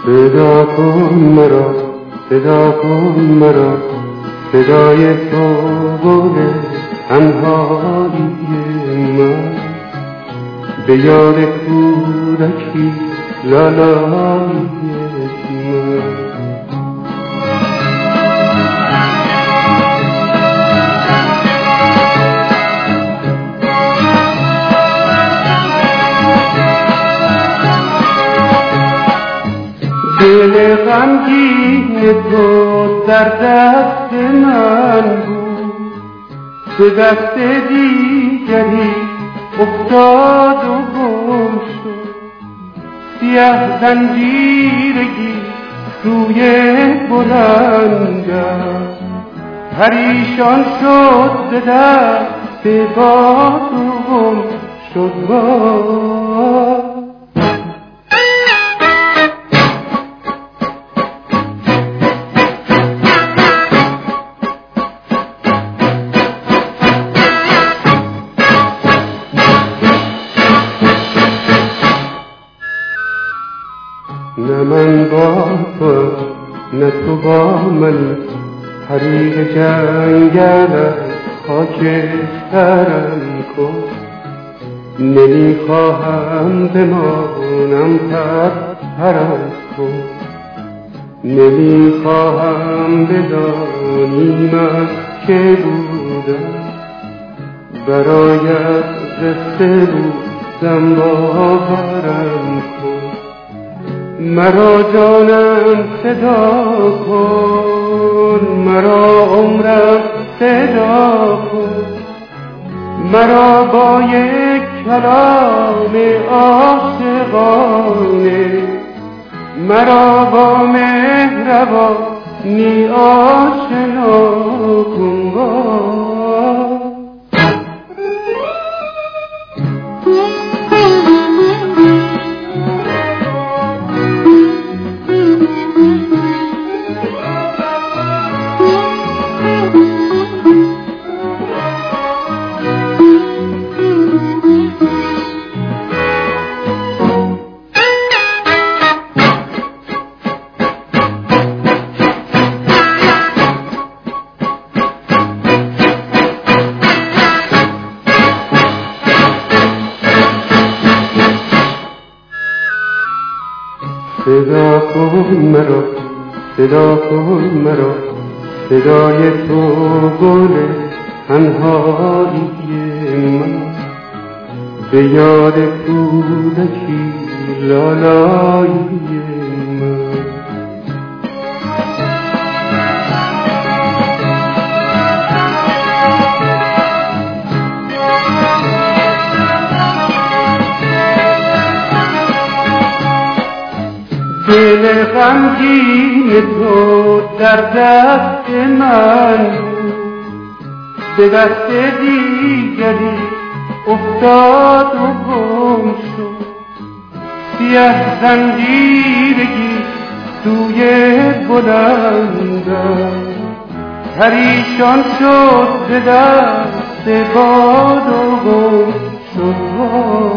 صدا کن مرا، صدا کن مرا، صدای تو گل تنهایی من، به یاد کودکی لالایی من. دل غمگین تو در دست من بود، به دست دیگری افتاد و گم شد. سیه زنجیرگی روی بلندم، پریشان شد به دست باد و گم شد باد. نه من با تو نه تو با من، حریق جنگل خاکسترم کن. نمیخواهم بمانم پرم کن، نمیخواهم بدانی من که بودم، برایت قصه بودم باورم کن. مرا جانم صدا کن، مرا عمرم صدا کن، مرا با یک کلام عاشقانه، مرا با مهربانی آشنا کن. صدا کن مرا، صدا کن مرا، صدای تو گل تنهایی من، به یاد کودکی لالایی من. دل غمگین تو در دست من بود، به دست دیگری افتاد و گم شد. سیه زنجیرگی سوی بلندم، پریشان شد به دست باد و گم شد.